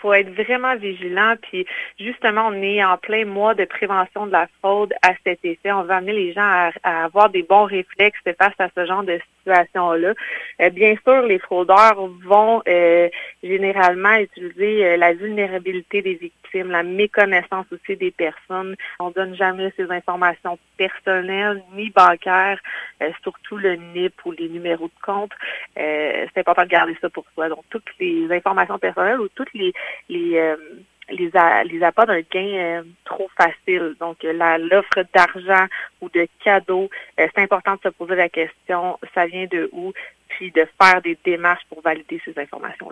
faut être vraiment vigilant. Puis justement, on est en plein mois de prévention de la fraude à cet effet. On veut amener les gens à avoir des bons réflexes face à ce genre de situation-là. Bien sûr, les fraudeurs vont généralement utiliser la vulnérabilité des victimes, la méconnaissance aussi des personnes. On donne jamais ces informations personnelles ni bancaires, surtout le NIP ou les numéros de compte. C'est important de garder ça pour soi. Donc, toutes les informations personnelles ou toutes les appâts d'un gain trop facile. Donc, l'offre d'argent ou de cadeaux, c'est important de se poser la question, ça vient de où, puis de faire des démarches pour valider ces informations-là.